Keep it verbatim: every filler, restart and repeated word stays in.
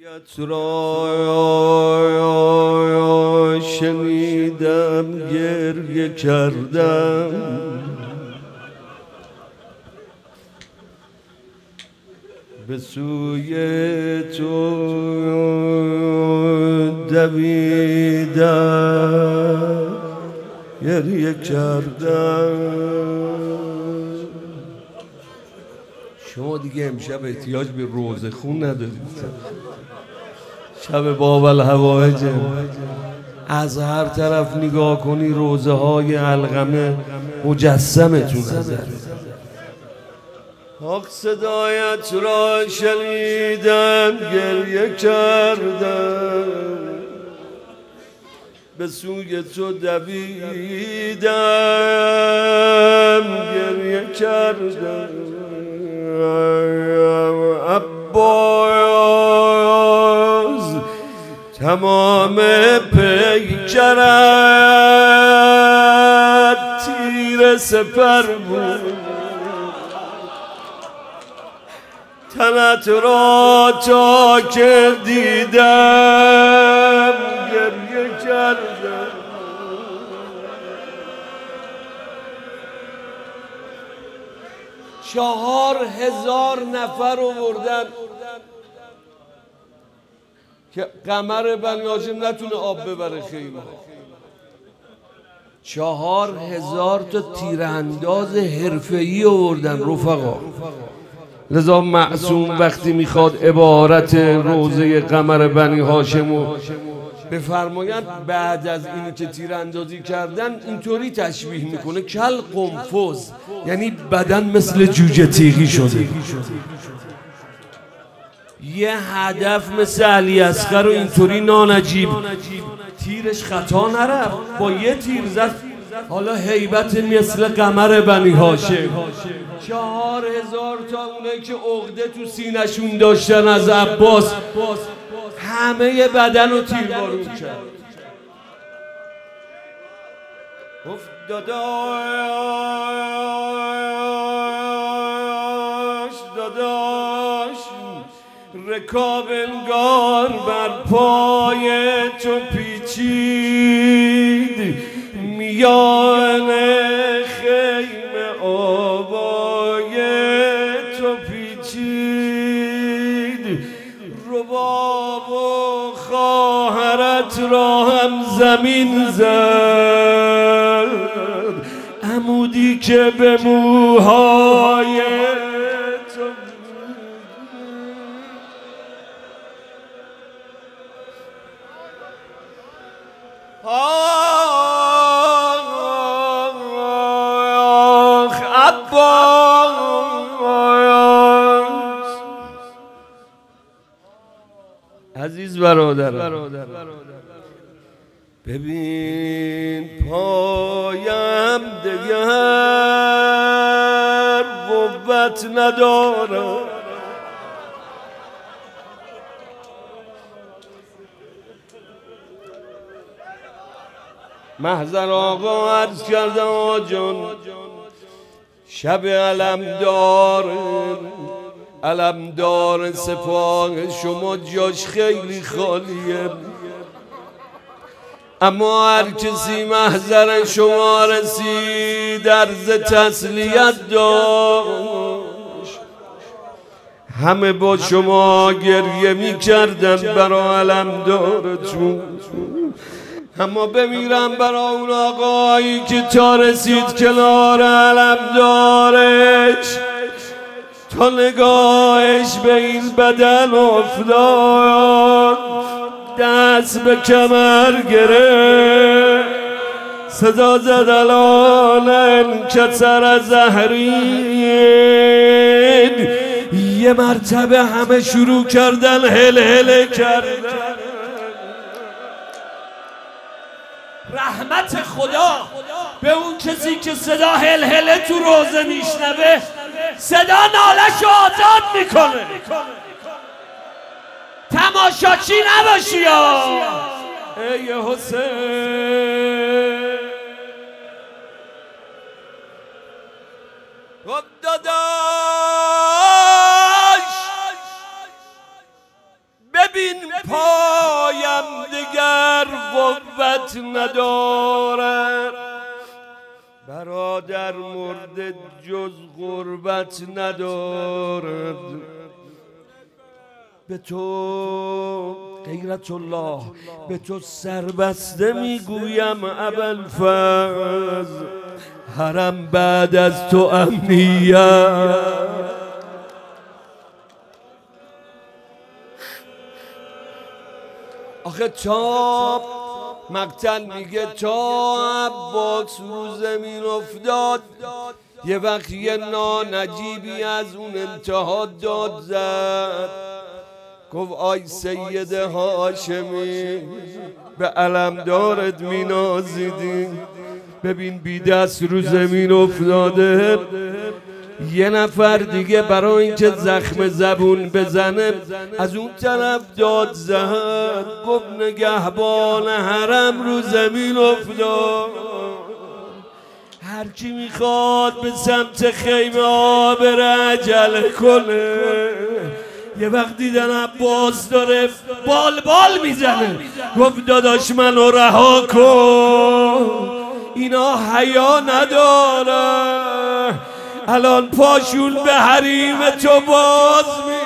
را شنیدم گریه کردم، به سوی تو دویدم گریه کردم. شما دیگه امشب احتیاج به روزه خون ندارید، شب باب الحوائج از هر طرف نگاه کنی روزه های علقمه مجسمتون نظر. حق صدایت را شنیدم گریه کردم، به سوی تو دویدم گریه کردم. عباس تمام پیکرت تیر سپر بود، تنت را تا که دیدم گریه کردم. چهار هزار نفر آوردن که قمر بنی هاشم نتونه آب ببره خیمه. چهار هزار تا تیرانداز حرفه‌ای آوردن رفقا. لذا معصوم وقتی میخواد عبارت روزه قمر بنی هاشم بفرمایند، بعد از اینی که تیراندازی کردن اینطوری تشبیه میکنه کل قنفذ، یعنی بدن مثل جوجه تیغی شده. یه هدف مثل علی اصغر رو اینطوری نانجیب تیرش خطا نرفت، با یه تیر زد. حالا هیبت مثل قمر بنی هاشم. چهار هزار تا اونایی که عقده تو سینشون داشتن از عباس همه بدن رو تیربارون کرد. گفت داداش داداش رکاب انگار بر پای تو پیچید، میان خیمه آبای تو پیچید، رباب و خواهرت را هم زمین زد، عمودی که به موهای تو آخ عباس. عزیز برادر، ببین پایم دیگر قوت ندارم، محضر آقا عرض کردم آقا جان شب علمدار علمدار سپاه شما جاش خیلی خالیه، اما هر کسی محضر شما رسید عرض تسلیت داشت. همه با شما گریه می کردن برای علمدارتون، اما بمیرم برای اون آقایی که تا رسید کنار علمدارش، تا نگاهش به این بدن افتاد، دست به کمر گرفت، صدا زد الان انکسر ظهرین. یه مرتبه همه شروع کردن هل هل کردن. رحمت خدا به اون کسی که صدا هل هل تو روزه میشنوه، صدا نالش رو آزاد میکنه. تماشاچی نباشی یا ای حسین. خب داداش ببین ببین پایم دگر قوت ندارد، برادر مرده جز غربت ندارد. به تو غیرت الله، به تو سربسته میگویم ابوالفضل، حرم بعد از تو امنیت. آخه تا مقتل میگه تا عباس رو زمین افتاد، یه وقت یه نانجیبی از اون انتها داد زد، گفت آی سید هاشمی به علمدارت می نازیدی، ببین بی دست رو زمین افتاده. یه نفر دیگه برای اینکه زخم زبون بزنه از اون طرف داد زد، گفت نگهبان حرم رو زمین افتاد. هرکی میخواد به سمت خیمه ها بره عجله کنه. یه وقت دیدن عباس داره بال بال میزنه، گفت داداش منو رها کن، اینا حیا نداره، الان پاشون به حریم تو باز می